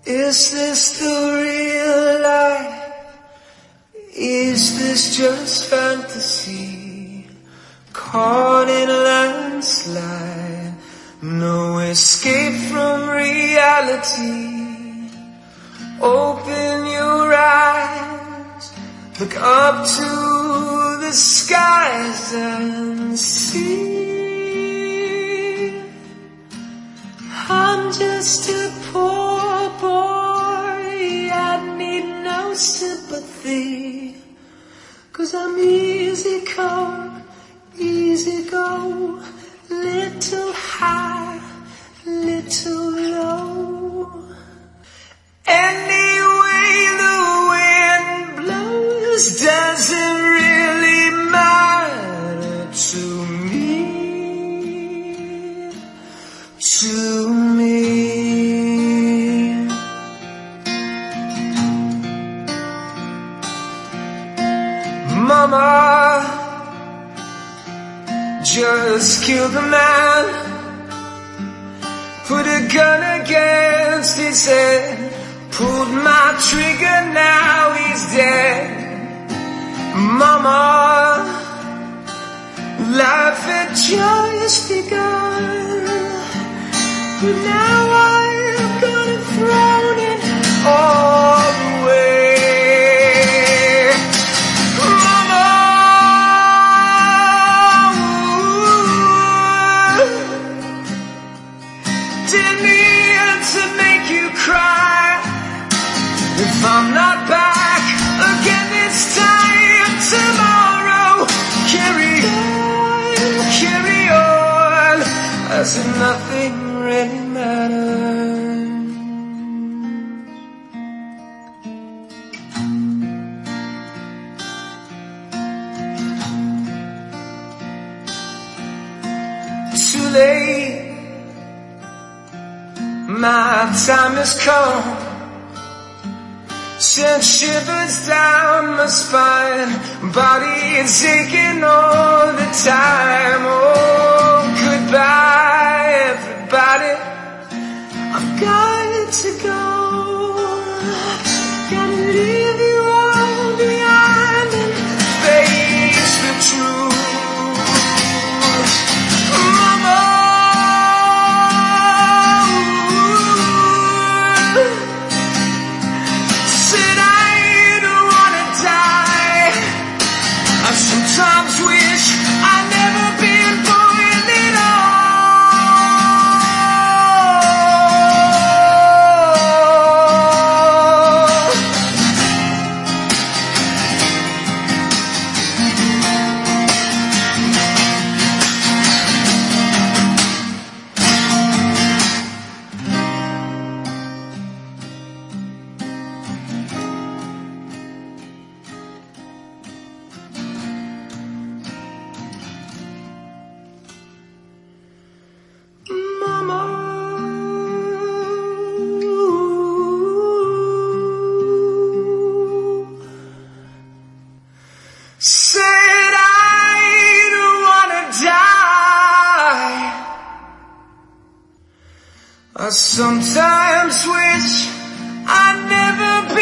Is this the real life? Is this just fantasy? Caught in a landslide, no escape from reality. Open your eyes, look up to the skies and see. I'm just a poor boy, I need no sympathy, 'cause I'm easy come, easy go, little high, little low. Any way the wind blows doesn't really matter to me, to me. Mama just killed a man, put a gun against his head, pulled my trigger, now he's dead. Mama, life had just begun, but now I've got it thrown in all the way. Mama, didn't mean to make you cry. If I'm not back again this time tomorrow, carry on, as if nothing really matters. Too late, my time has come, sent shivers down my spine, body is aching all the time. Oh, goodbye everybody, I've got to go, gotta leave you all behind and face the truth. Mama, said I don't wanna die. I sometimes wish I'd never been born at said I don't wanna die. I sometimes wish I'd never been